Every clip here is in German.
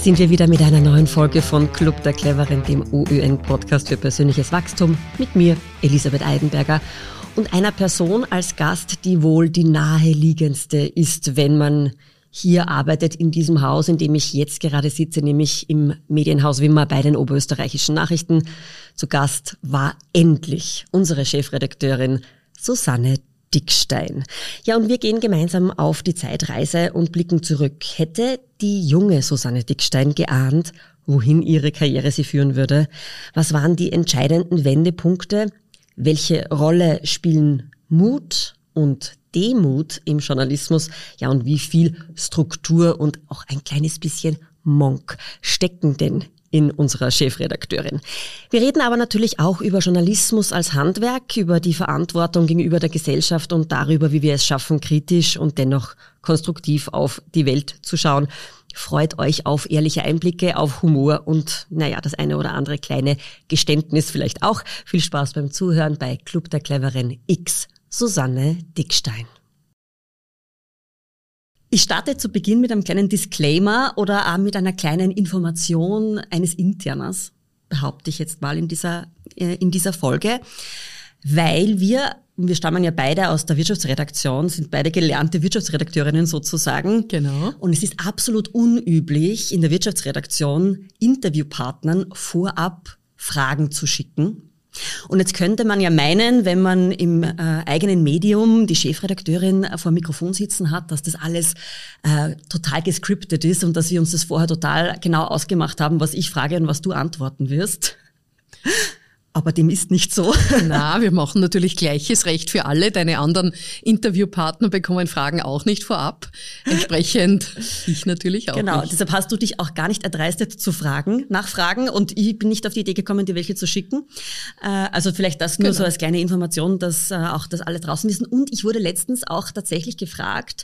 sind wir wieder mit einer neuen Folge von Club der Cleveren, dem OÜN-Podcast für persönliches Wachstum, mit mir, Elisabeth Eidenberger, und einer Person als Gast, die wohl die naheliegendste ist, wenn man hier arbeitet in diesem Haus, in dem ich jetzt gerade sitze, nämlich im Medienhaus Wimmer bei den Oberösterreichischen Nachrichten. Zu Gast war endlich unsere Chefredakteurin Susanne Dickstein. Ja, und wir gehen gemeinsam auf die Zeitreise und blicken zurück. Hätte die junge Susanne Dickstein geahnt, wohin ihre Karriere sie führen würde? Was waren die entscheidenden Wendepunkte? Welche Rolle spielen Mut und Demut im Journalismus? Ja, und wie viel Struktur und auch ein kleines bisschen Monk stecken denn in unserer Chefredakteurin? Wir reden aber natürlich auch über Journalismus als Handwerk, über die Verantwortung gegenüber der Gesellschaft und darüber, wie wir es schaffen, kritisch und dennoch konstruktiv auf die Welt zu schauen. Freut euch auf ehrliche Einblicke, auf Humor und, das eine oder andere kleine Geständnis vielleicht auch. Viel Spaß beim Zuhören bei Club der Cleveren X Susanne Dickstein. Ich starte zu Beginn mit einem kleinen Disclaimer oder auch mit einer kleinen Information eines Interners, behaupte ich jetzt mal in dieser Folge, weil wir stammen ja beide aus der Wirtschaftsredaktion, sind beide gelernte Wirtschaftsredakteurinnen sozusagen. Genau. Und es ist absolut unüblich, in der Wirtschaftsredaktion Interviewpartnern vorab Fragen zu schicken. Und jetzt könnte man ja meinen, wenn man im eigenen Medium die Chefredakteurin vor dem Mikrofon sitzen hat, dass das alles total gescriptet ist und dass wir uns das vorher total genau ausgemacht haben, was ich frage und was du antworten wirst. Aber dem ist nicht so. Na, wir machen natürlich gleiches Recht für alle. Deine anderen Interviewpartner bekommen Fragen auch nicht vorab. Entsprechend ich natürlich auch genau, nicht. Deshalb hast du dich auch gar nicht erdreistet zu nachfragen und ich bin nicht auf die Idee gekommen, dir welche zu schicken. Also vielleicht das nur so als kleine Information, dass auch das alle draußen wissen. Und ich wurde letztens auch tatsächlich gefragt,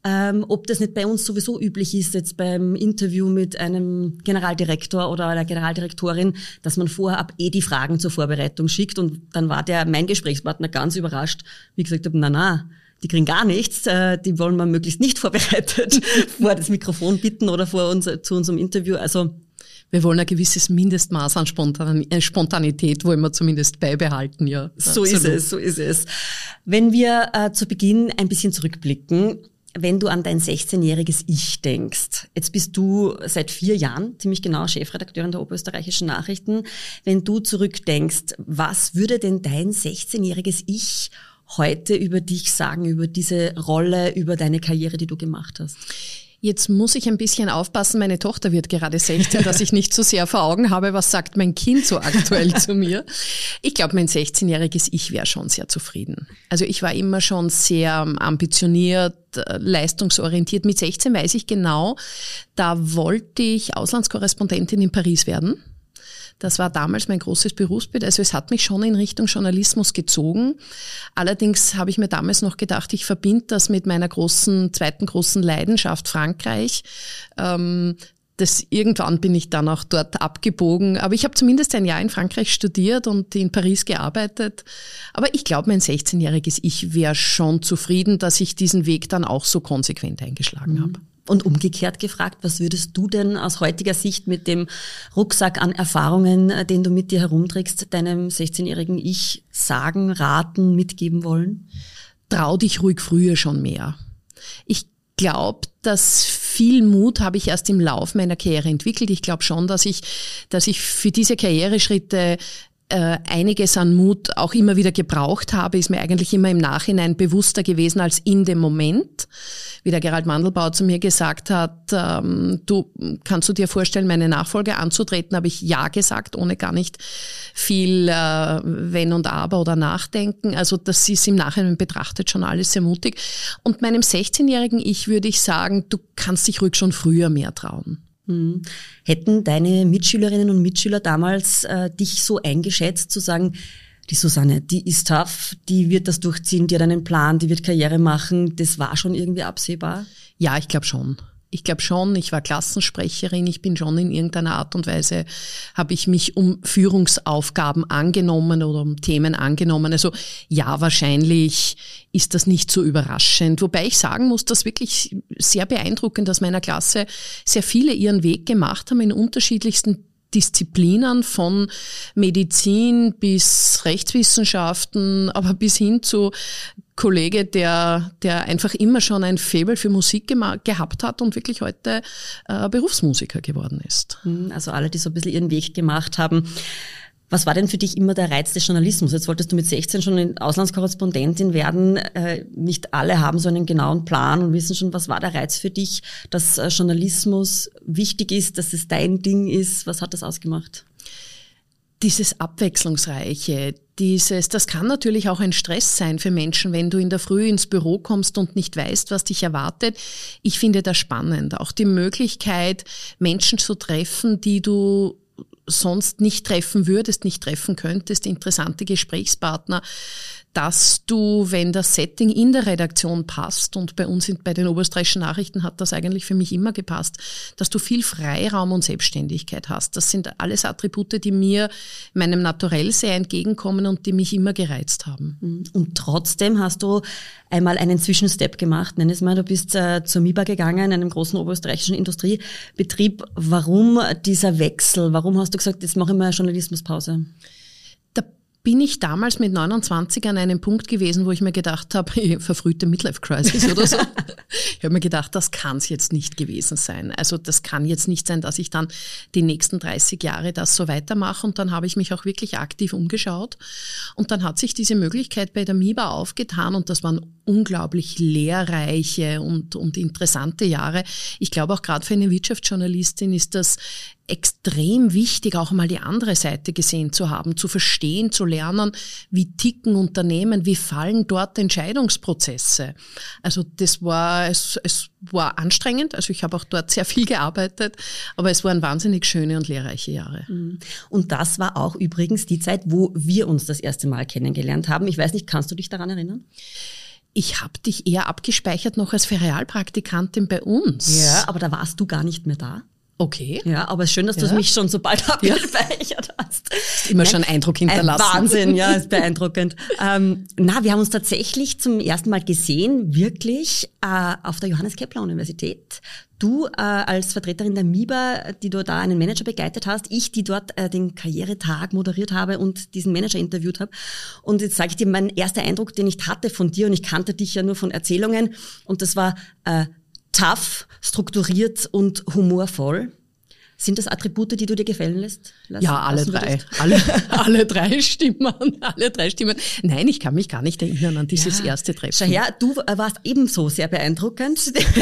ob das nicht bei uns sowieso üblich ist, jetzt beim Interview mit einem Generaldirektor oder einer Generaldirektorin, dass man vorab die Fragen zur Vorbereitung schickt. Und dann war mein Gesprächspartner ganz überrascht, wie gesagt habe, na, die kriegen gar nichts, die wollen wir möglichst nicht vorbereitet vor das Mikrofon bitten oder zu unserem Interview. Also wir wollen ein gewisses Mindestmaß an Spontanität wollen wir zumindest beibehalten, ja. So ist es. Wenn wir zu Beginn ein bisschen zurückblicken, wenn du an dein 16-jähriges Ich denkst, jetzt bist du seit 4 Jahren ziemlich genau Chefredakteurin der Oberösterreichischen Nachrichten. Wenn du zurückdenkst, was würde denn dein 16-jähriges Ich heute über dich sagen, über diese Rolle, über deine Karriere, die du gemacht hast? Jetzt muss ich ein bisschen aufpassen, meine Tochter wird gerade 16, dass ich nicht so sehr vor Augen habe, was sagt mein Kind so aktuell zu mir. Ich glaube, mein 16-jähriges Ich wäre schon sehr zufrieden. Also ich war immer schon sehr ambitioniert, leistungsorientiert. Mit 16 weiß ich genau, da wollte ich Auslandskorrespondentin in Paris werden. Das war damals mein großes Berufsbild. Also es hat mich schon in Richtung Journalismus gezogen. Allerdings habe ich mir damals noch gedacht, ich verbinde das mit meiner zweiten großen Leidenschaft Frankreich. Irgendwann bin ich dann auch dort abgebogen. Aber ich habe zumindest ein Jahr in Frankreich studiert und in Paris gearbeitet. Aber ich glaube, mein 16-jähriges Ich wäre schon zufrieden, dass ich diesen Weg dann auch so konsequent eingeschlagen habe. Und umgekehrt gefragt, was würdest du denn aus heutiger Sicht mit dem Rucksack an Erfahrungen, den du mit dir herumträgst, deinem 16-jährigen Ich sagen, raten, mitgeben wollen? Trau dich ruhig früher schon mehr. Ich glaube, dass viel Mut habe ich erst im Lauf meiner Karriere entwickelt. Ich glaube schon, dass ich für diese Karriereschritte einiges an Mut auch immer wieder gebraucht habe, ist mir eigentlich immer im Nachhinein bewusster gewesen als in dem Moment. Wie der Gerald Mandelbauer zu mir gesagt hat, kannst du dir vorstellen, meine Nachfolge anzutreten, habe ich ja gesagt, ohne gar nicht viel Wenn und Aber oder Nachdenken. Also das ist im Nachhinein betrachtet schon alles sehr mutig. Und meinem 16-jährigen Ich würde ich sagen, du kannst dich ruhig schon früher mehr trauen. Hätten deine Mitschülerinnen und Mitschüler damals dich so eingeschätzt, zu sagen, die Susanne, die ist tough, die wird das durchziehen, die hat einen Plan, die wird Karriere machen, das war schon irgendwie absehbar? Ja, ich glaube schon. Ich glaube schon, ich war Klassensprecherin, ich bin schon in irgendeiner Art und Weise, habe ich mich um Führungsaufgaben angenommen oder um Themen angenommen. Also ja, wahrscheinlich ist das nicht so überraschend. Wobei ich sagen muss, dass wirklich sehr beeindruckend, dass meiner Klasse sehr viele ihren Weg gemacht haben in unterschiedlichsten Disziplinen, von Medizin bis Rechtswissenschaften, aber bis hin zu Kollege, der einfach immer schon ein Faible für Musik gehabt hat und wirklich heute Berufsmusiker geworden ist. Also alle, die so ein bisschen ihren Weg gemacht haben. Was war denn für dich immer der Reiz des Journalismus? Jetzt wolltest du mit 16 schon Auslandskorrespondentin werden. Nicht alle haben so einen genauen Plan und wissen schon, was war der Reiz für dich, dass Journalismus wichtig ist, dass es dein Ding ist. Was hat das ausgemacht? Dieses Abwechslungsreiche, das kann natürlich auch ein Stress sein für Menschen, wenn du in der Früh ins Büro kommst und nicht weißt, was dich erwartet. Ich finde das spannend. Auch die Möglichkeit, Menschen zu treffen, die du sonst nicht treffen würdest, nicht treffen könntest, interessante Gesprächspartner, dass du, wenn das Setting in der Redaktion passt, und bei uns bei den Oberösterreichischen Nachrichten hat das eigentlich für mich immer gepasst, dass du viel Freiraum und Selbstständigkeit hast. Das sind alles Attribute, die mir meinem Naturell sehr entgegenkommen und die mich immer gereizt haben. Und trotzdem hast du einmal einen Zwischenstep gemacht, nenn es mal. Du bist zur MIBA gegangen, einem großen oberösterreichischen Industriebetrieb. Warum dieser Wechsel? Warum hast du gesagt, jetzt mache ich mal eine Journalismuspause? Bin ich damals mit 29 an einem Punkt gewesen, wo ich mir gedacht habe, verfrühte Midlife-Crisis oder so. Ich habe mir gedacht, das kann es jetzt nicht gewesen sein. Also das kann jetzt nicht sein, dass ich dann die nächsten 30 Jahre das so weitermache. Und dann habe ich mich auch wirklich aktiv umgeschaut. Und dann hat sich diese Möglichkeit bei der MIBA aufgetan und das waren unglaublich lehrreiche und interessante Jahre. Ich glaube auch gerade für eine Wirtschaftsjournalistin ist das extrem wichtig, auch mal die andere Seite gesehen zu haben, zu verstehen, zu lernen, wie ticken Unternehmen, wie fallen dort Entscheidungsprozesse. Also es war anstrengend, also ich habe auch dort sehr viel gearbeitet, aber es waren wahnsinnig schöne und lehrreiche Jahre. Und das war auch übrigens die Zeit, wo wir uns das erste Mal kennengelernt haben. Ich weiß nicht, kannst du dich daran erinnern? Ich habe dich eher abgespeichert noch als Ferialpraktikantin bei uns. Ja, aber da warst du gar nicht mehr da. Okay. Ja, aber es ist schön, dass du mich schon so bald abgespeichert hast. Immer schon Eindruck hinterlassen. Wahnsinn, ja, ist beeindruckend. Wir haben uns tatsächlich zum ersten Mal gesehen, wirklich auf der Johannes Kepler Universität. Du als Vertreterin der MIBA, die du da einen Manager begleitet hast, ich, die dort den Karrieretag moderiert habe und diesen Manager interviewt habe. Und jetzt sage ich dir, mein erster Eindruck, den ich hatte von dir, und ich kannte dich ja nur von Erzählungen, und das war tough, strukturiert und humorvoll. Sind das Attribute, die du dir gefallen lässt? Ja, alle drei. Alle drei Stimmen. Nein, ich kann mich gar nicht erinnern an dieses erste Treffen. Schau her, du warst ebenso sehr beeindruckend.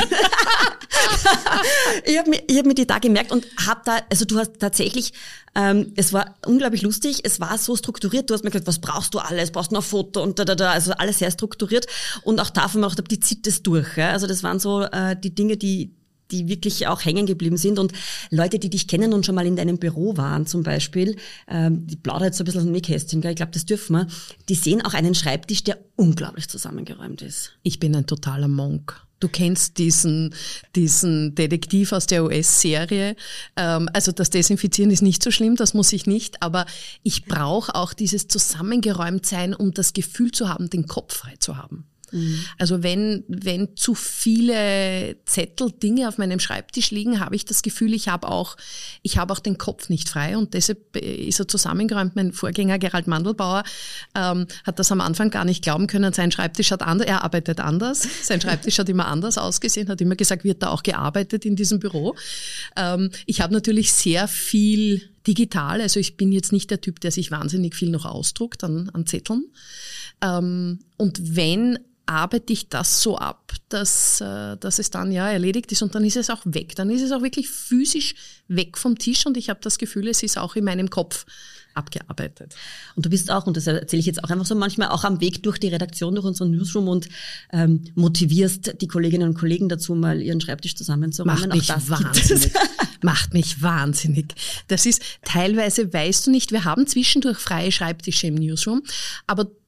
Ich hab mir die da gemerkt und du hast tatsächlich, es war unglaublich lustig, es war so strukturiert, du hast mir gesagt, was brauchst du alles, brauchst du noch ein Foto und also alles sehr strukturiert und auch davon gemacht habe, die zieht es durch. Ja? Also das waren so die Dinge, die wirklich auch hängen geblieben sind. Und Leute, die dich kennen und schon mal in deinem Büro waren zum Beispiel, die plaudern jetzt so ein bisschen aus dem Nähkästchen, gell? Ich glaube, das dürfen wir, die sehen auch einen Schreibtisch, der unglaublich zusammengeräumt ist. Ich bin ein totaler Monk. Du kennst diesen Detektiv aus der US-Serie. Also das Desinfizieren ist nicht so schlimm, das muss ich nicht. Aber ich brauche auch dieses Zusammengeräumtsein, um das Gefühl zu haben, den Kopf frei zu haben. Also wenn zu viele Zettel, Dinge auf meinem Schreibtisch liegen, habe ich das Gefühl, ich habe auch den Kopf nicht frei und deshalb ist er zusammengeräumt. Mein Vorgänger Gerald Mandelbauer hat das am Anfang gar nicht glauben können. Sein Schreibtisch er arbeitet anders. Sein Schreibtisch hat immer anders ausgesehen, hat immer gesagt, wird da auch gearbeitet in diesem Büro. Ich habe natürlich sehr viel digital, also ich bin jetzt nicht der Typ, der sich wahnsinnig viel noch ausdruckt an Zetteln. Und wenn arbeite ich das so ab, dass es dann erledigt ist und dann ist es auch weg. Dann ist es auch wirklich physisch weg vom Tisch und ich habe das Gefühl, es ist auch in meinem Kopf abgearbeitet. Und du bist auch, und das erzähle ich jetzt auch einfach so manchmal, auch am Weg durch die Redaktion, durch unseren Newsroom und motivierst die Kolleginnen und Kollegen dazu, mal ihren Schreibtisch zusammenzuräumen. Macht mich wahnsinnig. Das ist, teilweise weißt du nicht, wir haben zwischendurch freie Schreibtische im Newsroom, aber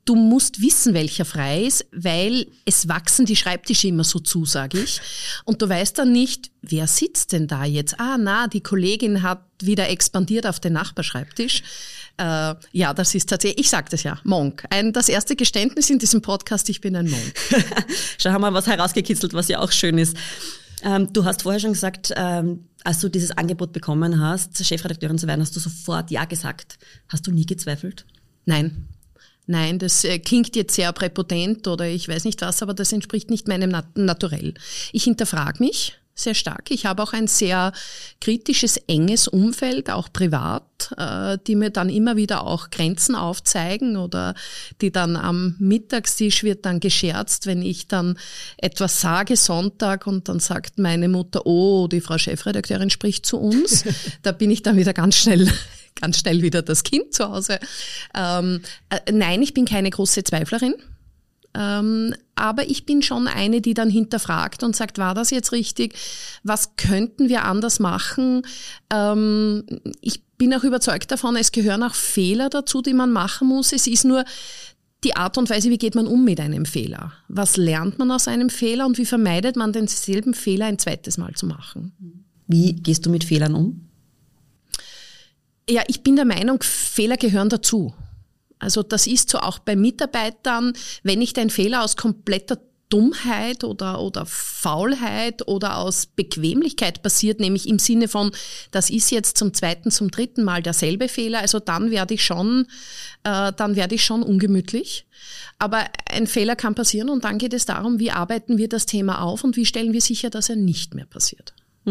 du musst wissen, welcher frei ist, weil es wachsen die Schreibtische immer so zu, sage ich. Und du weißt dann nicht, wer sitzt denn da jetzt? Die Kollegin hat wieder expandiert auf den Nachbarschreibtisch. Ja, das ist tatsächlich, ich sage das ja, Monk. Das erste Geständnis in diesem Podcast, ich bin ein Monk. Schau, haben wir was herausgekitzelt, was ja auch schön ist. Du hast vorher schon gesagt, als du dieses Angebot bekommen hast, Chefredakteurin zu werden, hast du sofort Ja gesagt. Hast du nie gezweifelt? Nein, das klingt jetzt sehr präpotent oder ich weiß nicht was, aber das entspricht nicht meinem Naturell. Ich hinterfrage mich sehr stark. Ich habe auch ein sehr kritisches, enges Umfeld, auch privat, die mir dann immer wieder auch Grenzen aufzeigen oder die dann am Mittagstisch wird dann gescherzt, wenn ich dann etwas sage Sonntag und dann sagt meine Mutter, oh, die Frau Chefredakteurin spricht zu uns. Da bin ich dann wieder ganz schnell wieder das Kind zu Hause. Nein, ich bin keine große Zweiflerin. Aber ich bin schon eine, die dann hinterfragt und sagt, war das jetzt richtig? Was könnten wir anders machen? Ich bin auch überzeugt davon, es gehören auch Fehler dazu, die man machen muss. Es ist nur die Art und Weise, wie geht man um mit einem Fehler? Was lernt man aus einem Fehler und wie vermeidet man denselben Fehler ein zweites Mal zu machen? Wie gehst du mit Fehlern um? Ja, ich bin der Meinung, Fehler gehören dazu. Also das ist so auch bei Mitarbeitern, wenn nicht ein Fehler aus kompletter Dummheit oder Faulheit oder aus Bequemlichkeit passiert, nämlich im Sinne von, das ist jetzt zum zweiten, zum dritten Mal derselbe Fehler, also dann werde ich schon ungemütlich. Aber ein Fehler kann passieren und dann geht es darum, wie arbeiten wir das Thema auf und wie stellen wir sicher, dass er nicht mehr passiert.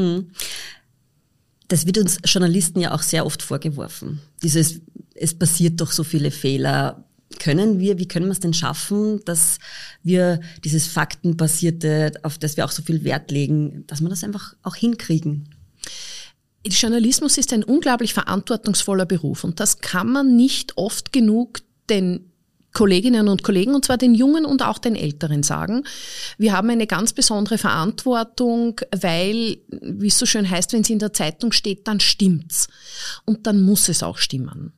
Das wird uns Journalisten ja auch sehr oft vorgeworfen. Es passiert doch so viele Fehler. Wie können wir es denn schaffen, dass wir dieses Faktenbasierte, auf das wir auch so viel Wert legen, dass wir das einfach auch hinkriegen? Journalismus ist ein unglaublich verantwortungsvoller Beruf und das kann man nicht oft genug den Kolleginnen und Kollegen, und zwar den Jungen und auch den Älteren sagen. Wir haben eine ganz besondere Verantwortung, weil, wie es so schön heißt, wenn es in der Zeitung steht, dann stimmt's. Und dann muss es auch stimmen.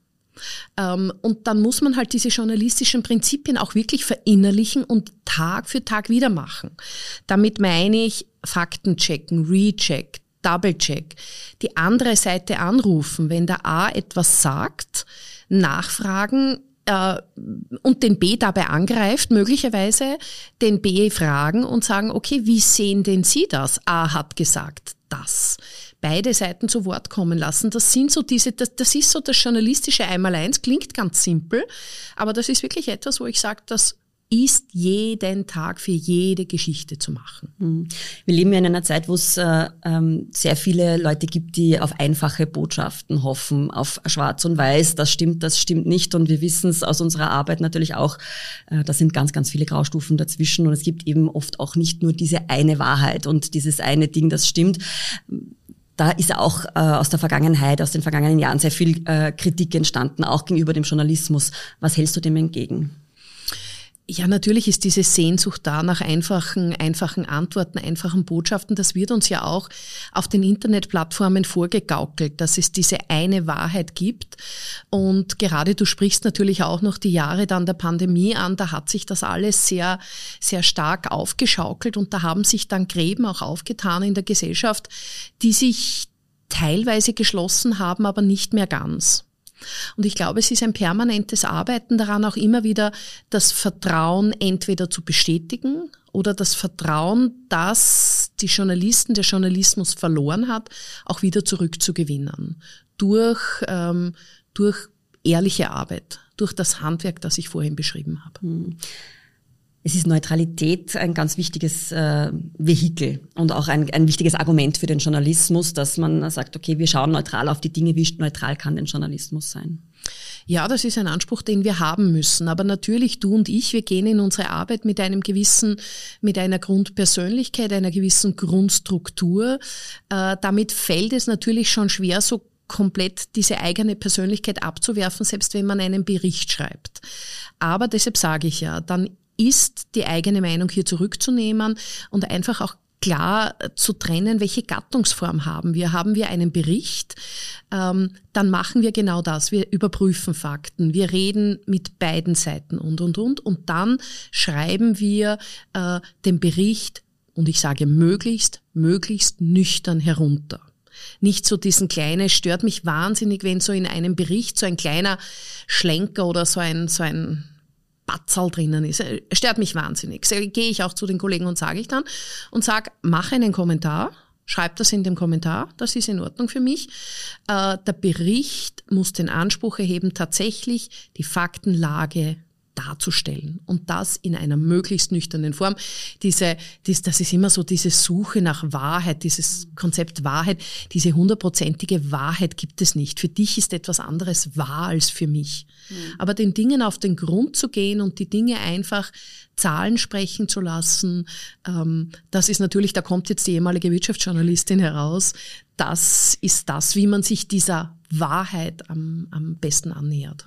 Und dann muss man halt diese journalistischen Prinzipien auch wirklich verinnerlichen und Tag für Tag wieder machen. Damit meine ich Fakten checken, Recheck, Double-Check, die andere Seite anrufen, wenn der A etwas sagt, nachfragen, und den B dabei angreift, möglicherweise den B fragen und sagen, okay, wie sehen denn Sie das? A hat gesagt das. Beide Seiten zu Wort kommen lassen. Das ist so das journalistische Einmaleins, klingt ganz simpel, aber das ist wirklich etwas, wo ich sage, das ist jeden Tag für jede Geschichte zu machen. Wir leben ja in einer Zeit, wo es sehr viele Leute gibt, die auf einfache Botschaften hoffen, auf Schwarz und Weiß, das stimmt nicht. Und wir wissen es aus unserer Arbeit natürlich auch, da sind ganz, ganz viele Graustufen dazwischen. Und es gibt eben oft auch nicht nur diese eine Wahrheit und dieses eine Ding, das stimmt. Da ist auch aus den vergangenen Jahren sehr viel Kritik entstanden, auch gegenüber dem Journalismus. Was hältst du dem entgegen? Ja, natürlich ist diese Sehnsucht da nach einfachen Antworten, einfachen Botschaften. Das wird uns ja auch auf den Internetplattformen vorgegaukelt, dass es diese eine Wahrheit gibt. Und gerade du sprichst natürlich auch noch die Jahre dann der Pandemie an. Da hat sich das alles sehr, sehr stark aufgeschaukelt und da haben sich dann Gräben auch aufgetan in der Gesellschaft, die sich teilweise geschlossen haben, aber nicht mehr ganz. Und ich glaube, es ist ein permanentes Arbeiten daran, auch immer wieder das Vertrauen entweder zu bestätigen oder das Vertrauen, das die Journalisten, der Journalismus verloren hat, auch wieder zurückzugewinnen. Durch ehrliche Arbeit, durch das Handwerk, das ich vorhin beschrieben habe. Es ist Neutralität ein ganz wichtiges Vehikel und auch ein wichtiges Argument für den Journalismus, dass man sagt, okay, wir schauen neutral auf die Dinge. Wie neutral kann denn Journalismus sein? Ja, das ist ein Anspruch, den wir haben müssen. Aber natürlich, du und ich, wir gehen in unsere Arbeit mit einer Grundpersönlichkeit, einer gewissen Grundstruktur. Damit fällt es natürlich schon schwer, so komplett diese eigene Persönlichkeit abzuwerfen, selbst wenn man einen Bericht schreibt. Aber deshalb sage ich ja, dann ist die eigene Meinung hier zurückzunehmen und einfach auch klar zu trennen, welche Gattungsform haben wir. Haben wir einen Bericht, dann machen wir genau das. Wir überprüfen Fakten, wir reden mit beiden Seiten und dann schreiben wir den Bericht, und ich sage möglichst nüchtern herunter. Nicht so diesen kleinen, stört mich wahnsinnig, wenn so in einem Bericht so ein kleiner Schlenker oder so ein Batzal drinnen ist. Stört mich wahnsinnig. Gehe ich auch zu den Kollegen und sage mach einen Kommentar, schreib das in dem Kommentar, das ist in Ordnung für mich. Der Bericht muss den Anspruch erheben, tatsächlich die Faktenlage darzustellen und das in einer möglichst nüchternen Form. Das ist immer so diese Suche nach Wahrheit, dieses Konzept Wahrheit, diese 100%ige Wahrheit gibt es nicht. Für dich ist etwas anderes wahr als für mich. Aber den Dingen auf den Grund zu gehen und die Dinge einfach Zahlen sprechen zu lassen, das ist natürlich, da kommt jetzt die ehemalige Wirtschaftsjournalistin heraus, das ist das, wie man sich dieser Wahrheit am besten annähert.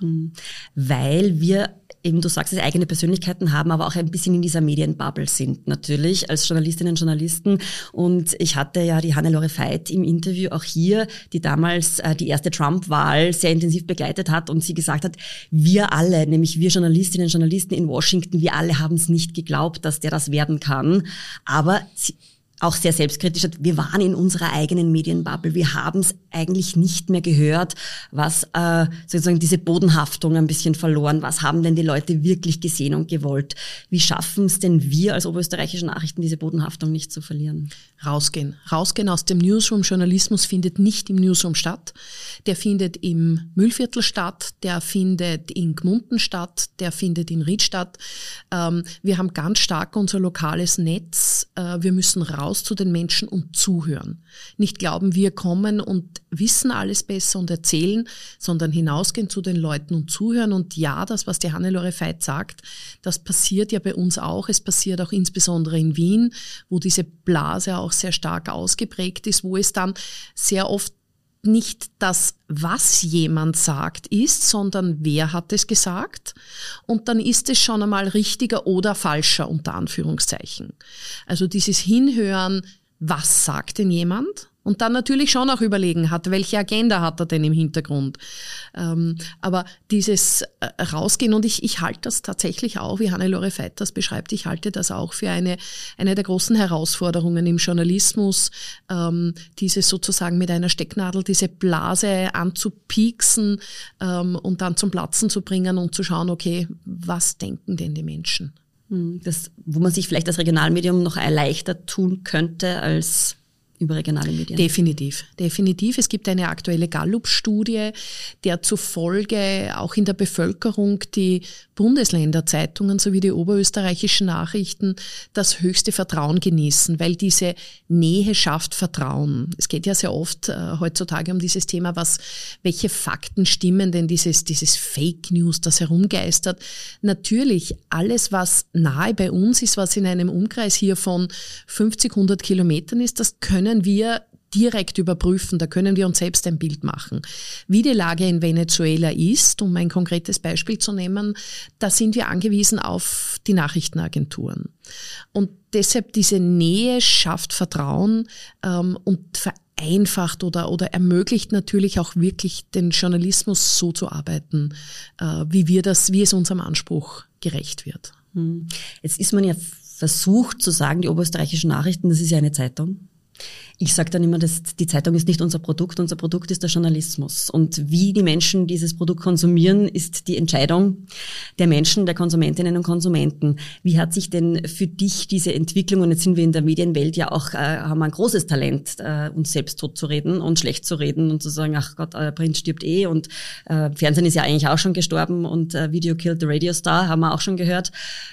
Weil wir eben, du sagst es, eigene Persönlichkeiten haben, aber auch ein bisschen in dieser Medienbubble sind natürlich als Journalistinnen und Journalisten. Und ich hatte ja die Hannelore Veit im Interview auch hier, die damals die erste Trump-Wahl sehr intensiv begleitet hat und sie gesagt hat, wir alle, nämlich wir Journalistinnen und Journalisten in Washington, wir alle haben es nicht geglaubt, dass der das werden kann. Aber sie auch sehr selbstkritisch hat, wir waren in unserer eigenen Medienbubble, wir haben es eigentlich nicht mehr gehört, was sozusagen diese Bodenhaftung ein bisschen verloren, was haben denn die Leute wirklich gesehen und gewollt? Wie schaffen es denn wir als oberösterreichische Nachrichten, diese Bodenhaftung nicht zu verlieren? Rausgehen aus dem Newsroom. Journalismus findet nicht im Newsroom statt, der findet im Mühlviertel statt, der findet in Gmunden statt, der findet in Ried statt. Wir haben ganz stark unser lokales Netz, wir müssen raus zu den Menschen und zuhören. Nicht glauben, wir kommen und wissen alles besser und erzählen, sondern hinausgehen zu den Leuten und zuhören. Und ja, das, was die Hannelore Veit sagt, das passiert ja bei uns auch. Es passiert auch insbesondere in Wien, wo diese Blase auch sehr stark ausgeprägt ist, wo es dann sehr oft nicht das, was jemand sagt, ist, sondern wer hat es gesagt. Und dann ist es schon einmal richtiger oder falscher, unter Anführungszeichen. Also dieses Hinhören, was sagt denn jemand? Und dann natürlich schon auch überlegen welche Agenda hat er denn im Hintergrund. Aber dieses Rausgehen, und ich halte das tatsächlich auch, wie Hannelore Veit das beschreibt, ich halte das auch für eine der großen Herausforderungen im Journalismus, dieses sozusagen mit einer Stecknadel, diese Blase anzupieksen und dann zum Platzen zu bringen und zu schauen, okay, was denken denn die Menschen? Das, wo man sich vielleicht als Regionalmedium noch leichter tun könnte als über regionale Medien. Definitiv. Es gibt eine aktuelle Gallup-Studie, der zufolge auch in der Bevölkerung die Bundesländerzeitungen sowie die oberösterreichischen Nachrichten das höchste Vertrauen genießen, weil diese Nähe schafft Vertrauen. Es geht ja sehr oft heutzutage um dieses Thema, welche Fakten stimmen denn, dieses Fake News, das herumgeistert. Natürlich, alles, was nahe bei uns ist, was in einem Umkreis hier von 50, 100 Kilometern ist, das können wir direkt überprüfen, da können wir uns selbst ein Bild machen. Wie die Lage in Venezuela ist, um ein konkretes Beispiel zu nehmen, da sind wir angewiesen auf die Nachrichtenagenturen. Und deshalb diese Nähe schafft Vertrauen und vereinfacht oder ermöglicht natürlich auch wirklich den Journalismus so zu arbeiten, wie es unserem Anspruch gerecht wird. Jetzt ist man ja versucht zu sagen, die oberösterreichischen Nachrichten, das ist ja eine Zeitung. Ich sage dann immer, die Zeitung ist nicht unser Produkt ist der Journalismus. Und wie die Menschen dieses Produkt konsumieren, ist die Entscheidung der Menschen, der Konsumentinnen und Konsumenten. Wie hat sich denn für dich diese Entwicklung, und jetzt sind wir in der Medienwelt ja auch, haben wir ein großes Talent, uns selbst tot zu reden und schlecht zu reden und zu sagen, ach Gott, Print stirbt und Fernsehen ist ja eigentlich auch schon gestorben und Video killed the radio star, haben wir auch schon gehört.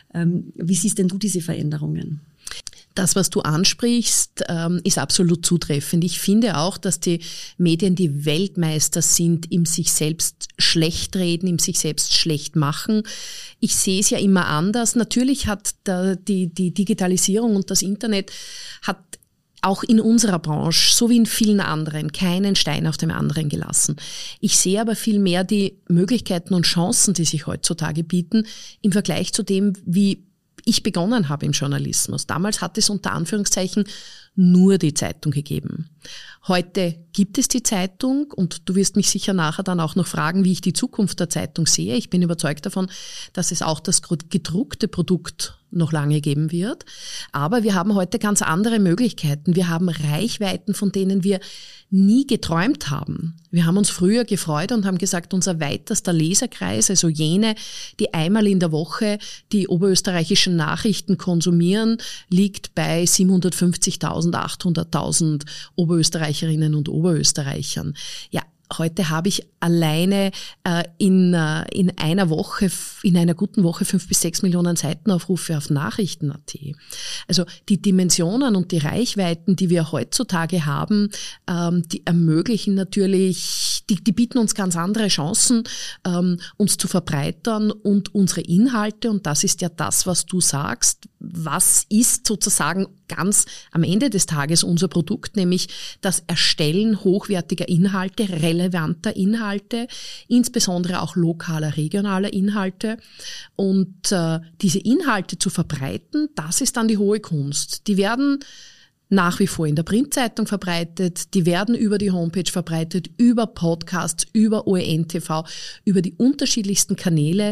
Wie siehst denn du diese Veränderungen? Das, was du ansprichst, ist absolut zutreffend. Ich finde auch, dass die Medien die Weltmeister sind im sich selbst schlecht reden, im sich selbst schlecht machen. Ich sehe es ja immer anders. Natürlich hat die Digitalisierung und das Internet hat auch in unserer Branche, so wie in vielen anderen, keinen Stein auf dem anderen gelassen. Ich sehe aber viel mehr die Möglichkeiten und Chancen, die sich heutzutage bieten, im Vergleich zu dem, wie ich begonnen habe im Journalismus. Damals hat es unter Anführungszeichen nur die Zeitung gegeben. Heute gibt es die Zeitung und du wirst mich sicher nachher dann auch noch fragen, wie ich die Zukunft der Zeitung sehe. Ich bin überzeugt davon, dass es auch das gedruckte Produkt noch lange geben wird. Aber wir haben heute ganz andere Möglichkeiten. Wir haben Reichweiten, von denen wir nie geträumt haben. Wir haben uns früher gefreut und haben gesagt, unser weitester Leserkreis, also jene, die einmal in der Woche die oberösterreichischen Nachrichten konsumieren, liegt bei 750.000, 800.000 Oberösterreicherinnen und Oberösterreichern. Ja, heute habe ich alleine in einer Woche, in einer guten Woche 5 bis 6 Millionen Seitenaufrufe auf Nachrichten.at. Also die Dimensionen und die Reichweiten, die wir heutzutage haben, die ermöglichen natürlich, die bieten uns ganz andere Chancen, uns zu verbreitern und unsere Inhalte, und das ist ja das, was du sagst, was ist sozusagen ganz am Ende des Tages unser Produkt, nämlich das Erstellen hochwertiger Inhalte, relevanter Inhalte, insbesondere auch lokaler, regionaler Inhalte. Und diese Inhalte zu verbreiten, das ist dann die hohe Kunst. Die werden nach wie vor in der Printzeitung verbreitet, die werden über die Homepage verbreitet, über Podcasts, über ORN-TV, über die unterschiedlichsten Kanäle,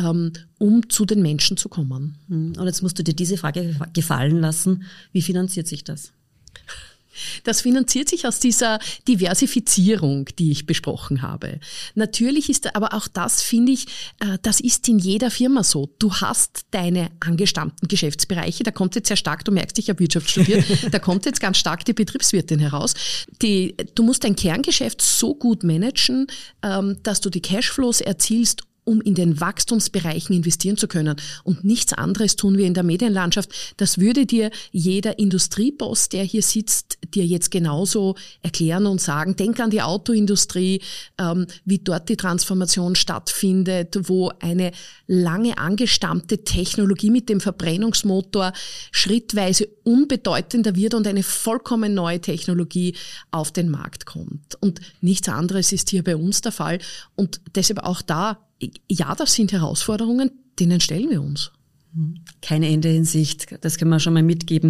um zu den Menschen zu kommen. Und jetzt musst du dir diese Frage gefallen lassen, wie finanziert sich das? Das finanziert sich aus dieser Diversifizierung, die ich besprochen habe. Natürlich ist aber auch das, finde ich, das ist in jeder Firma so. Du hast deine angestammten Geschäftsbereiche, da kommt jetzt sehr stark, du merkst, ich habe Wirtschaft studiert, da kommt jetzt ganz stark die Betriebswirtin heraus. Du musst dein Kerngeschäft so gut managen, dass du die Cashflows erzielst, um in den Wachstumsbereichen investieren zu können. Und nichts anderes tun wir in der Medienlandschaft. Das würde dir jeder Industrieboss, der hier sitzt, dir jetzt genauso erklären und sagen, denk an die Autoindustrie, wie dort die Transformation stattfindet, wo eine lange angestammte Technologie mit dem Verbrennungsmotor schrittweise unbedeutender wird und eine vollkommen neue Technologie auf den Markt kommt. Und nichts anderes ist hier bei uns der Fall. Und deshalb auch da, ja, das sind Herausforderungen, denen stellen wir uns. Keine Ende in Sicht, das können wir schon mal mitgeben.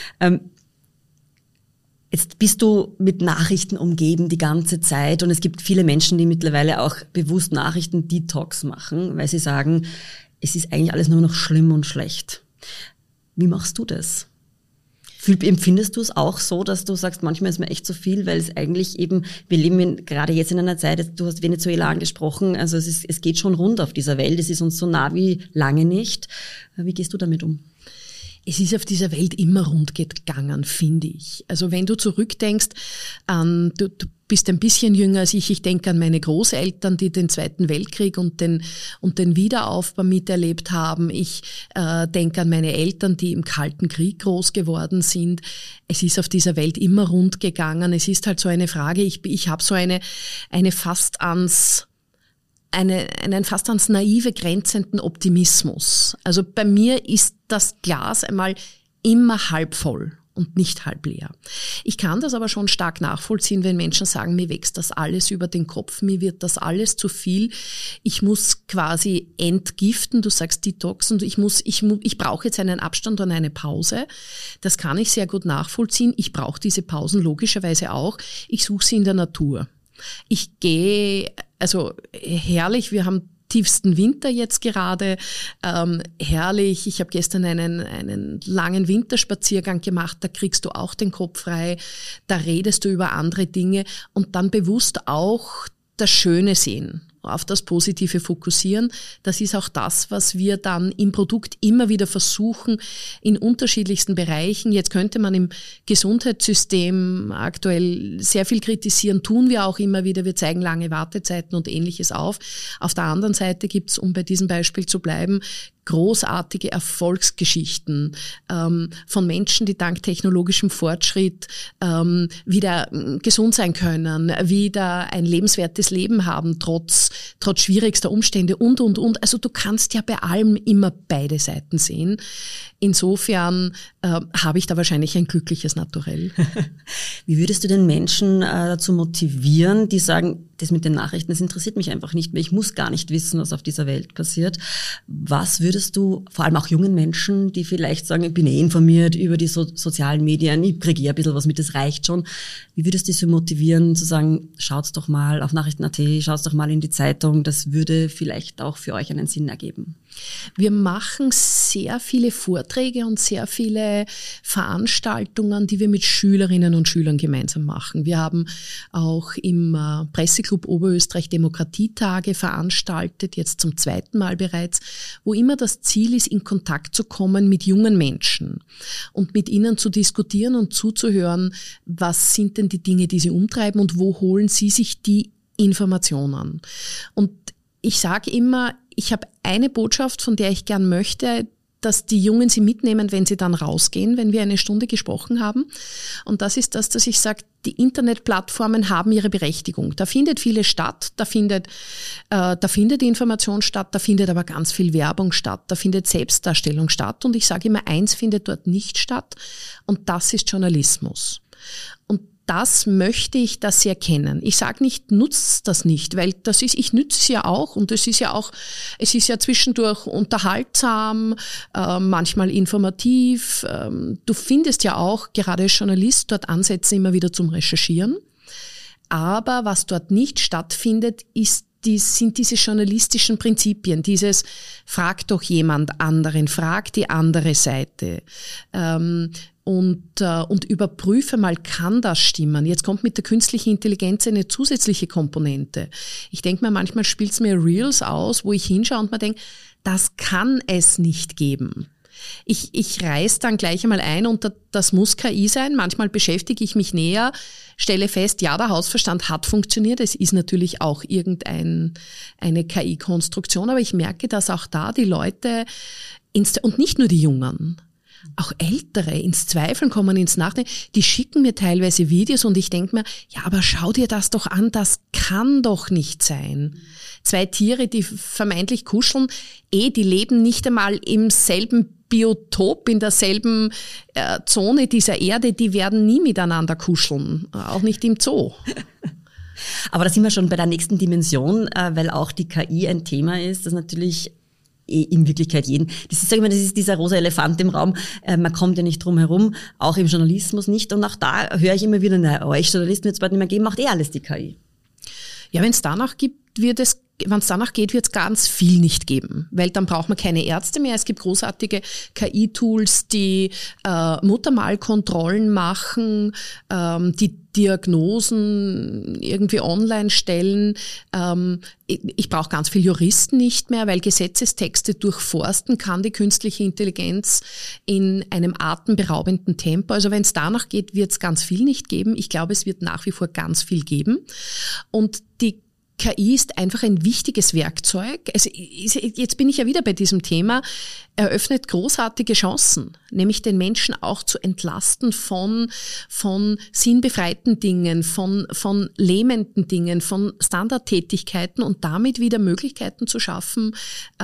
Jetzt bist du mit Nachrichten umgeben die ganze Zeit und es gibt viele Menschen, die mittlerweile auch bewusst Nachrichten-Detox machen, weil sie sagen, es ist eigentlich alles nur noch schlimm und schlecht. Wie machst du das? Empfindest du es auch so, dass du sagst, manchmal ist mir echt zu viel, weil es eigentlich eben, wir leben gerade jetzt in einer Zeit, du hast Venezuela angesprochen, also es geht schon rund auf dieser Welt, es ist uns so nah wie lange nicht. Wie gehst du damit um? Es ist auf dieser Welt immer rund gegangen, finde ich. Also wenn du zurückdenkst, du bist ein bisschen jünger als ich denke an meine Großeltern, die den Zweiten Weltkrieg und den Wiederaufbau miterlebt haben. Ich denke an meine Eltern, die im Kalten Krieg groß geworden sind. Es ist auf dieser Welt immer rund gegangen. Es ist halt so eine Frage, ich habe so einen fast ans Naive grenzenden Optimismus. Also bei mir ist das Glas einmal immer halb voll und nicht halb leer. Ich kann das aber schon stark nachvollziehen, wenn Menschen sagen, mir wächst das alles über den Kopf, mir wird das alles zu viel. Ich muss quasi entgiften, du sagst Detox, und ich brauche jetzt einen Abstand und eine Pause. Das kann ich sehr gut nachvollziehen. Ich brauche diese Pausen logischerweise auch. Ich suche sie in der Natur. Ich gehe, also herrlich, wir haben tiefsten Winter jetzt gerade, herrlich. Ich habe gestern einen langen Winterspaziergang gemacht, da kriegst du auch den Kopf frei, da redest du über andere Dinge und dann bewusst auch das Schöne sehen, auf das Positive fokussieren. Das ist auch das, was wir dann im Produkt immer wieder versuchen, in unterschiedlichsten Bereichen. Jetzt könnte man im Gesundheitssystem aktuell sehr viel kritisieren, tun wir auch immer wieder. Wir zeigen lange Wartezeiten und Ähnliches auf. Auf der anderen Seite gibt's, um bei diesem Beispiel zu bleiben, großartige Erfolgsgeschichten von Menschen, die dank technologischem Fortschritt wieder gesund sein können, wieder ein lebenswertes Leben haben, trotz schwierigster Umstände und. Also du kannst ja bei allem immer beide Seiten sehen. Insofern habe ich da wahrscheinlich ein glückliches Naturell. Wie würdest du den Menschen dazu motivieren, die sagen, das mit den Nachrichten, das interessiert mich einfach nicht mehr, ich muss gar nicht wissen, was auf dieser Welt passiert. Was würdest du vor allem auch jungen Menschen, die vielleicht sagen, ich bin informiert über die sozialen Medien, ich kriege ein bisschen was mit, das reicht schon. Wie würdest du sie motivieren zu sagen, schaut's doch mal auf Nachrichten.at, schaut's doch mal in die Zeitung, das würde vielleicht auch für euch einen Sinn ergeben? Wir machen sehr viele Vorträge und sehr viele Veranstaltungen, die wir mit Schülerinnen und Schülern gemeinsam machen. Wir haben auch im Presseclub Oberösterreich Demokratietage veranstaltet, jetzt zum 2. Mal bereits, wo immer das Ziel ist, in Kontakt zu kommen mit jungen Menschen und mit ihnen zu diskutieren und zuzuhören, was sind denn die Dinge, die sie umtreiben und wo holen sie sich die Informationen. Und ich sage immer, ich habe eine Botschaft, von der ich gern möchte, dass die Jungen sie mitnehmen, wenn sie dann rausgehen, wenn wir eine Stunde gesprochen haben. Und das ist das, dass ich sage, die Internetplattformen haben ihre Berechtigung. Da findet vieles statt, da findet Information statt, da findet aber ganz viel Werbung statt, da findet Selbstdarstellung statt. Und ich sage immer, eins findet dort nicht statt und das ist Journalismus. Und das möchte ich, dass Sie erkennen. Ich sage nicht, nutzt das nicht, weil ich nütze es ja auch und es ist ja zwischendurch unterhaltsam, manchmal informativ. Du findest ja auch, gerade als Journalist, dort Ansätze immer wieder zum Recherchieren. Aber was dort nicht stattfindet, sind diese journalistischen Prinzipien, dieses frag doch jemand anderen, frag die andere Seite. Und überprüfe mal, kann das stimmen? Jetzt kommt mit der künstlichen Intelligenz eine zusätzliche Komponente. Ich denke mir, manchmal spielt es mir Reels aus, wo ich hinschaue und mir denke, das kann es nicht geben. Ich reiß dann gleich einmal ein und das muss KI sein. Manchmal beschäftige ich mich näher, stelle fest, ja, der Hausverstand hat funktioniert. Es ist natürlich auch eine KI-Konstruktion, aber ich merke, dass auch da die Leute, und nicht nur die Jungen, auch Ältere ins Zweifeln kommen, ins Nachdenken, die schicken mir teilweise Videos und ich denke mir, ja, aber schau dir das doch an, das kann doch nicht sein. 2 Tiere, die vermeintlich kuscheln, die leben nicht einmal im selben Biotop, in derselben Zone dieser Erde, die werden nie miteinander kuscheln, auch nicht im Zoo. Aber da sind wir schon bei der nächsten Dimension, weil auch die KI ein Thema ist, das natürlich in Wirklichkeit das ist dieser rosa Elefant im Raum, man kommt ja nicht drum herum, auch im Journalismus nicht und auch da höre ich immer wieder, euch Journalisten wird es bald nicht mehr geben, macht alles die KI. Ja, wenn es danach geht, wird es ganz viel nicht geben, weil dann braucht man keine Ärzte mehr. Es gibt großartige KI-Tools, die Muttermalkontrollen machen, die Diagnosen irgendwie online stellen. Ich brauche ganz viele Juristen nicht mehr, weil Gesetzestexte durchforsten kann die künstliche Intelligenz in einem atemberaubenden Tempo. Also wenn es danach geht, wird es ganz viel nicht geben. Ich glaube, es wird nach wie vor ganz viel geben. Und die KI ist einfach ein wichtiges Werkzeug. Also jetzt bin ich ja wieder bei diesem Thema, eröffnet großartige Chancen, nämlich den Menschen auch zu entlasten von sinnbefreiten Dingen, von lähmenden Dingen, von Standardtätigkeiten und damit wieder Möglichkeiten zu schaffen,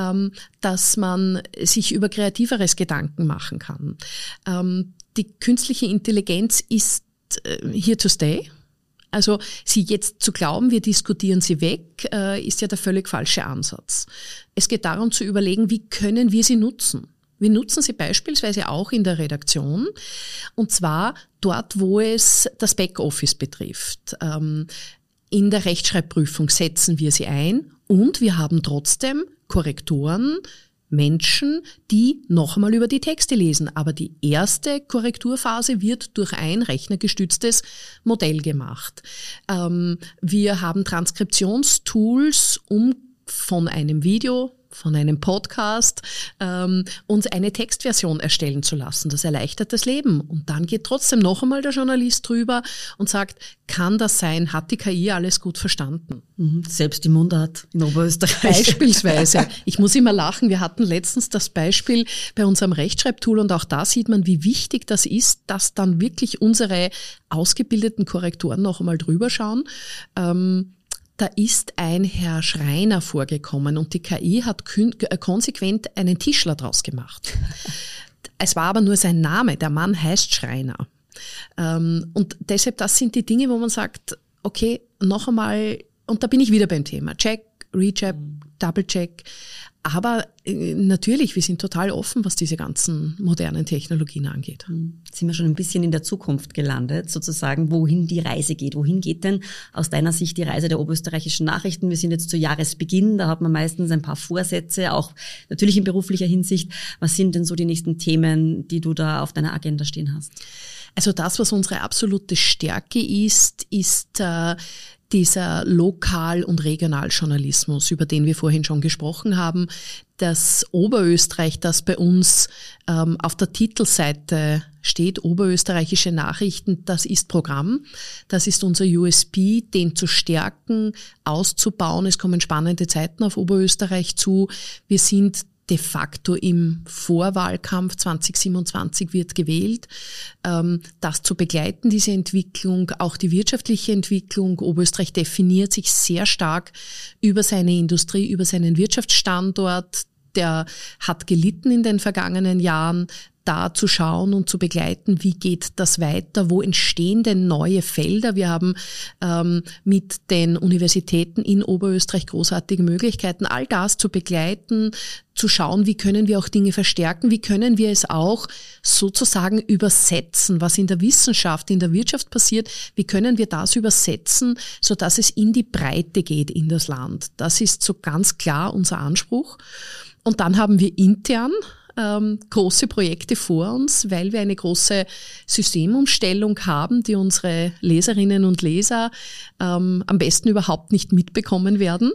dass man sich über Kreativeres Gedanken machen kann. Die künstliche Intelligenz ist here to stay. Also sie jetzt zu glauben, wir diskutieren sie weg, ist ja der völlig falsche Ansatz. Es geht darum zu überlegen, wie können wir sie nutzen? Wir nutzen sie beispielsweise auch in der Redaktion und zwar dort, wo es das Backoffice betrifft. In der Rechtschreibprüfung setzen wir sie ein und wir haben trotzdem Korrektoren, Menschen, die noch einmal über die Texte lesen. Aber die erste Korrekturphase wird durch ein rechnergestütztes Modell gemacht. Wir haben Transkriptionstools, um von einem Video, von einem Podcast uns eine Textversion erstellen zu lassen. Das erleichtert das Leben. Und dann geht trotzdem noch einmal der Journalist drüber und sagt, kann das sein? Hat die KI alles gut verstanden? Selbst die Mundart in Oberösterreich. Beispielsweise. Ich muss immer lachen. Wir hatten letztens das Beispiel bei unserem Rechtschreibtool und auch da sieht man, wie wichtig das ist, dass dann wirklich unsere ausgebildeten Korrektoren noch einmal drüber schauen. da ist ein Herr Schreiner vorgekommen und die KI hat konsequent einen Tischler draus gemacht. Es war aber nur sein Name, der Mann heißt Schreiner. Und deshalb, das sind die Dinge, wo man sagt, okay, noch einmal, und da bin ich wieder beim Thema, Check, Recheck, Double-Check. Aber natürlich, wir sind total offen, was diese ganzen modernen Technologien angeht. Jetzt sind wir schon ein bisschen in der Zukunft gelandet, sozusagen, wohin die Reise geht. Wohin geht denn aus deiner Sicht die Reise der oberösterreichischen Nachrichten? Wir sind jetzt zu Jahresbeginn, da hat man meistens ein paar Vorsätze, auch natürlich in beruflicher Hinsicht. Was sind denn so die nächsten Themen, die du da auf deiner Agenda stehen hast? Also das, was unsere absolute Stärke ist dieser Lokal- und Regionaljournalismus, über den wir vorhin schon gesprochen haben. Das Oberösterreich, das bei uns auf der Titelseite steht, oberösterreichische Nachrichten, das ist Programm. Das ist unser USP, den zu stärken, auszubauen. Es kommen spannende Zeiten auf Oberösterreich zu. Wir sind de facto im Vorwahlkampf, 2027 wird gewählt, das zu begleiten, diese Entwicklung, auch die wirtschaftliche Entwicklung. Oberösterreich definiert sich sehr stark über seine Industrie, über seinen Wirtschaftsstandort. Der hat gelitten in den vergangenen Jahren. Da zu schauen und zu begleiten, wie geht das weiter, wo entstehen denn neue Felder. Wir haben mit den Universitäten in Oberösterreich großartige Möglichkeiten, all das zu begleiten, zu schauen, wie können wir auch Dinge verstärken, wie können wir es auch sozusagen übersetzen, was in der Wissenschaft, in der Wirtschaft passiert, wie können wir das übersetzen, sodass es in die Breite geht in das Land. Das ist so ganz klar unser Anspruch. Und dann haben wir intern große Projekte vor uns, weil wir eine große Systemumstellung haben, die unsere Leserinnen und Leser am besten überhaupt nicht mitbekommen werden.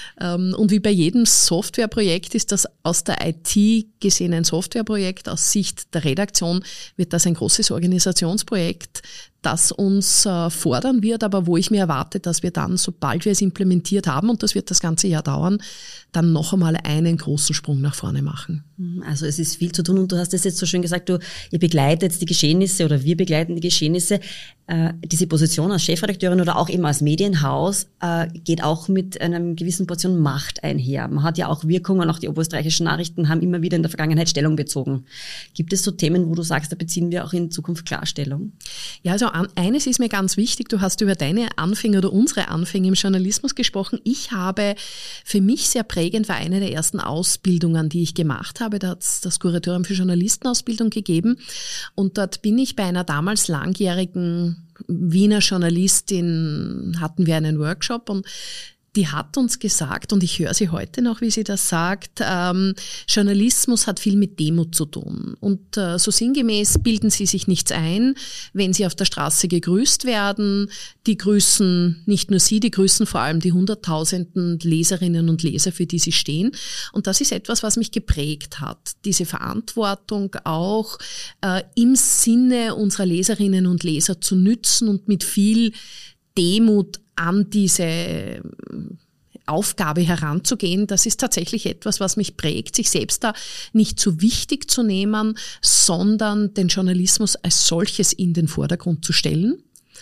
Und wie bei jedem Softwareprojekt ist das aus der IT gesehen ein Softwareprojekt. Aus Sicht der Redaktion wird das ein großes Organisationsprojekt, das uns fordern wird, aber wo ich mir erwarte, dass wir dann, sobald wir es implementiert haben, und das wird das ganze Jahr dauern, dann noch einmal einen großen Sprung nach vorne machen. Also es ist viel zu tun und du hast es jetzt so schön gesagt, ihr begleitet die Geschehnisse oder wir begleiten die Geschehnisse. Diese Position als Chefredakteurin oder auch eben als Medienhaus geht auch mit einer gewissen Portion Macht einher. Man hat ja auch Wirkungen, auch die oberösterreichischen Nachrichten haben immer wieder in der Vergangenheit Stellung bezogen. Gibt es so Themen, wo du sagst, da beziehen wir auch in Zukunft klar Stellung? Ja, also eines ist mir ganz wichtig, du hast über deine Anfänge oder unsere Anfänge im Journalismus gesprochen. Ich habe, für mich sehr prägend war eine der ersten Ausbildungen, die ich gemacht habe. Da hat es das Kuratorium für Journalistenausbildung gegeben und dort bin ich bei einer damals langjährigen Wiener Journalistin, hatten wir einen Workshop und die hat uns gesagt, und ich höre sie heute noch, wie sie das sagt, Journalismus hat viel mit Demut zu tun. Und so sinngemäß bilden sie sich nichts ein, wenn sie auf der Straße gegrüßt werden. Die grüßen nicht nur sie, die grüßen vor allem die Hunderttausenden Leserinnen und Leser, für die sie stehen. Und das ist etwas, was mich geprägt hat. Diese Verantwortung auch im Sinne unserer Leserinnen und Leser zu nützen und mit viel Demut an diese Aufgabe heranzugehen, das ist tatsächlich etwas, was mich prägt, sich selbst da nicht zu wichtig zu nehmen, sondern den Journalismus als solches in den Vordergrund zu stellen.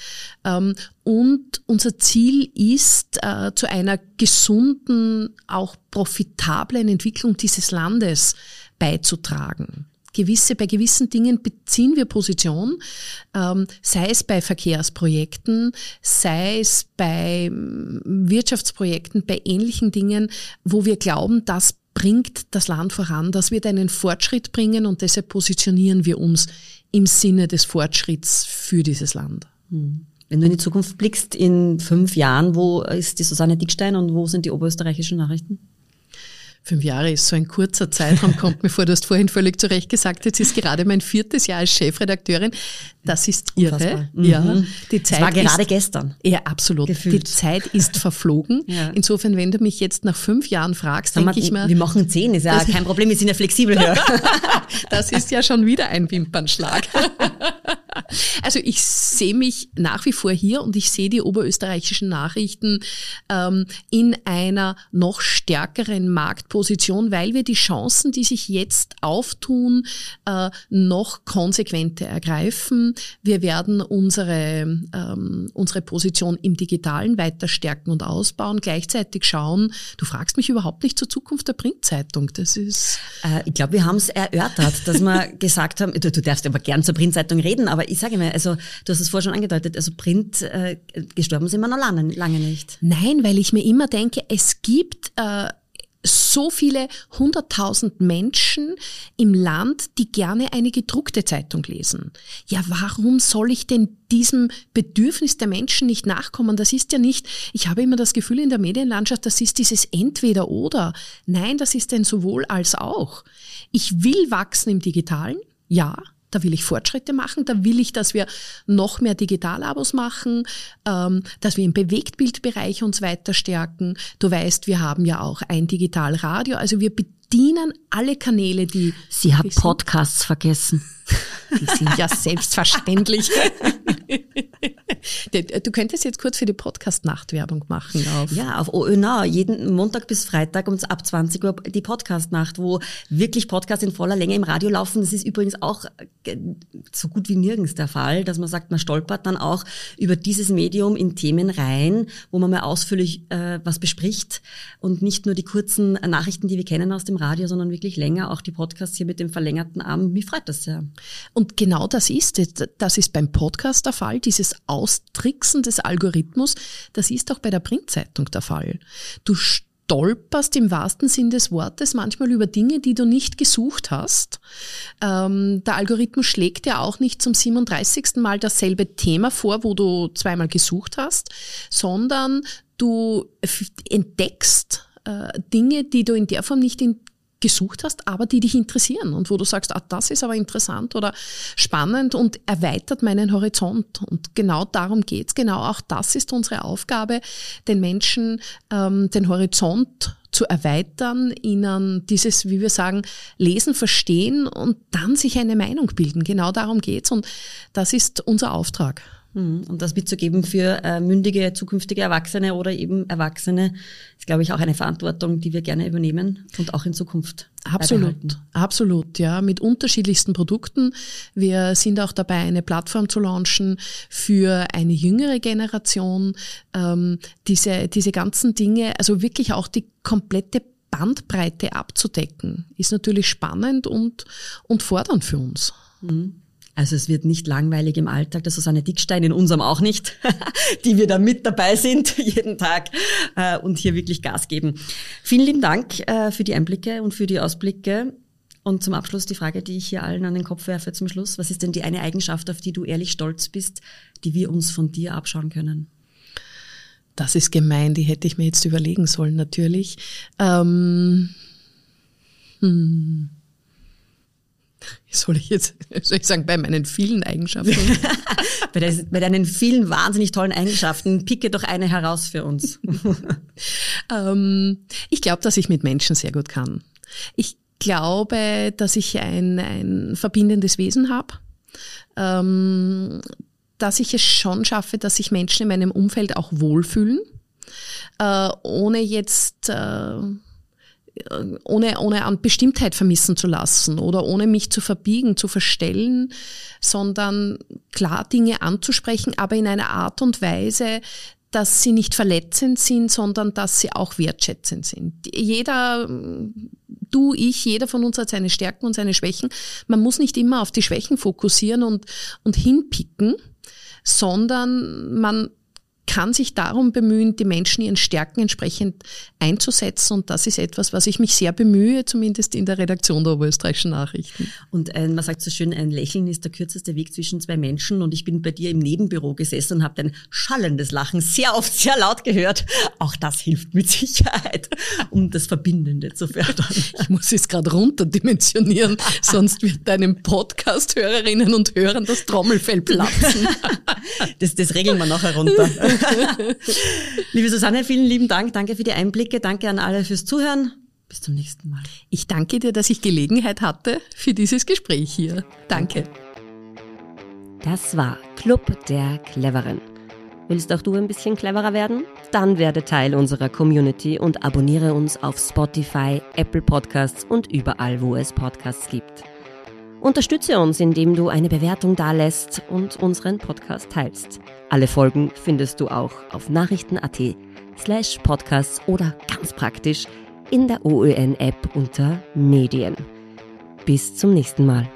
Und unser Ziel ist, zu einer gesunden, auch profitablen Entwicklung dieses Landes beizutragen. Bei gewissen Dingen beziehen wir Position, sei es bei Verkehrsprojekten, sei es bei Wirtschaftsprojekten, bei ähnlichen Dingen, wo wir glauben, das bringt das Land voran, das wird einen Fortschritt bringen und deshalb positionieren wir uns im Sinne des Fortschritts für dieses Land. Wenn du in die Zukunft blickst, in 5 Jahren, wo ist die Susanne Dickstein und wo sind die oberösterreichischen Nachrichten? 5 Jahre ist so ein kurzer Zeitraum, kommt mir vor. Du hast vorhin völlig zu Recht gesagt, jetzt ist gerade mein 4. Jahr als Chefredakteurin. Das ist irre. Ja, die Zeit das war gerade gestern. Ja, absolut. Gefühlt. Die Zeit ist verflogen. Ja. Insofern, wenn du mich jetzt nach 5 Jahren fragst, denke ich mir... Wir machen 10, ist ja kein Problem, wir sind ja flexibel. Das ist ja schon wieder ein Wimpernschlag. Also ich sehe mich nach wie vor hier und ich sehe die oberösterreichischen Nachrichten in einer noch stärkeren Marktposition, weil wir die Chancen, die sich jetzt auftun, noch konsequenter ergreifen. Wir werden unsere Position im Digitalen weiter stärken und ausbauen, gleichzeitig schauen. Du fragst mich überhaupt nicht zur Zukunft der Printzeitung. Das ist... Ich glaube, wir haben es erörtert, dass wir gesagt haben, du darfst aber gern zur Printzeitung reden, aber ich sage mal, also du hast es vorher schon angedeutet, also Print, gestorben sind wir noch lange nicht. Nein, weil ich mir immer denke, es gibt so viele 100.000 Menschen im Land, die gerne eine gedruckte Zeitung lesen. Ja, warum soll ich denn diesem Bedürfnis der Menschen nicht nachkommen? Das ist ja nicht, ich habe immer das Gefühl in der Medienlandschaft, das ist dieses Entweder-Oder. Nein, das ist ein sowohl als auch. Ich will wachsen im Digitalen, ja. Da will ich Fortschritte machen, da will ich, dass wir noch mehr Digitalabos machen, dass wir im Bewegtbildbereich uns weiter stärken. Du weißt, wir haben ja auch ein Digitalradio, also wir bedienen alle Kanäle, die... Sie hat Podcasts vergessen. Die sind ja selbstverständlich. Du könntest jetzt kurz für die Podcast-Nacht-Werbung machen. Auf OÖNOW, jeden Montag bis Freitag ab 20 Uhr die Podcast-Nacht, wo wirklich Podcasts in voller Länge im Radio laufen. Das ist übrigens auch so gut wie nirgends der Fall, dass man sagt, man stolpert dann auch über dieses Medium in Themen rein, wo man mal ausführlich was bespricht und nicht nur die kurzen Nachrichten, die wir kennen aus dem Radio, sondern wirklich länger, auch die Podcasts hier mit dem verlängerten Arm. Mich freut das sehr. Und genau das ist beim Podcast der Fall, dieses Austricksen des Algorithmus, das ist auch bei der Printzeitung der Fall. Du stolperst im wahrsten Sinn des Wortes manchmal über Dinge, die du nicht gesucht hast. Der Algorithmus schlägt ja auch nicht zum 37. Mal dasselbe Thema vor, wo du zweimal gesucht hast, sondern du entdeckst Dinge, die du in der Form nicht gesucht hast, aber die dich interessieren und wo du sagst, das ist aber interessant oder spannend und erweitert meinen Horizont. Und genau darum geht's. Genau auch das ist unsere Aufgabe, den Menschen den Horizont zu erweitern, ihnen dieses, wie wir sagen, lesen, verstehen und dann sich eine Meinung bilden. Genau darum geht's und das ist unser Auftrag. Und das mitzugeben für mündige, zukünftige Erwachsene oder eben Erwachsene, ist, glaube ich, auch eine Verantwortung, die wir gerne übernehmen und auch in Zukunft Absolut, ja, mit unterschiedlichsten Produkten. Wir sind auch dabei, eine Plattform zu launchen für eine jüngere Generation. Diese ganzen Dinge, also wirklich auch die komplette Bandbreite abzudecken, ist natürlich spannend und fordernd für uns. Also es wird nicht langweilig im Alltag, das ist eine Dickstein, in unserem auch nicht, die wir da mit dabei sind, jeden Tag und hier wirklich Gas geben. Vielen lieben Dank für die Einblicke und für die Ausblicke. Und zum Abschluss die Frage, die ich hier allen an den Kopf werfe zum Schluss. Was ist denn die eine Eigenschaft, auf die du ehrlich stolz bist, die wir uns von dir abschauen können? Das ist gemein, die hätte ich mir jetzt überlegen sollen, natürlich. Soll ich sagen, bei meinen vielen Eigenschaften? bei deinen vielen wahnsinnig tollen Eigenschaften, picke doch eine heraus für uns. Ich glaube, dass ich mit Menschen sehr gut kann. Ich glaube, dass ich ein verbindendes Wesen habe, dass ich es schon schaffe, dass sich Menschen in meinem Umfeld auch wohlfühlen, ohne jetzt... ohne an Bestimmtheit vermissen zu lassen oder ohne mich zu verbiegen, zu verstellen, sondern klar Dinge anzusprechen, aber in einer Art und Weise, dass sie nicht verletzend sind, sondern dass sie auch wertschätzend sind. Jeder von uns hat seine Stärken und seine Schwächen. Man muss nicht immer auf die Schwächen fokussieren und hinpicken, sondern man kann sich darum bemühen, die Menschen ihren Stärken entsprechend einzusetzen. Und das ist etwas, was ich mich sehr bemühe, zumindest in der Redaktion der Oberösterreichischen Nachrichten. Und man sagt so schön, ein Lächeln ist der kürzeste Weg zwischen zwei Menschen. Und ich bin bei dir im Nebenbüro gesessen und habe dein schallendes Lachen sehr oft, sehr laut gehört. Auch das hilft mit Sicherheit, um das Verbindende zu fördern. Ich muss es gerade runterdimensionieren, sonst wird deinen Podcast-Hörerinnen und Hörern das Trommelfell platzen. Das regeln wir nachher runter. Liebe Susanne, vielen lieben Dank. Danke für die Einblicke. Danke an alle fürs Zuhören. Bis zum nächsten Mal. Ich danke dir, dass ich Gelegenheit hatte für dieses Gespräch hier. Danke. Das war Club der Cleveren. Willst auch du ein bisschen cleverer werden? Dann werde Teil unserer Community und abonniere uns auf Spotify, Apple Podcasts und überall, wo es Podcasts gibt. Unterstütze uns, indem du eine Bewertung dalässt und unseren Podcast teilst. Alle Folgen findest du auch auf nachrichten.at/podcasts oder ganz praktisch in der OÖN-App unter Medien. Bis zum nächsten Mal.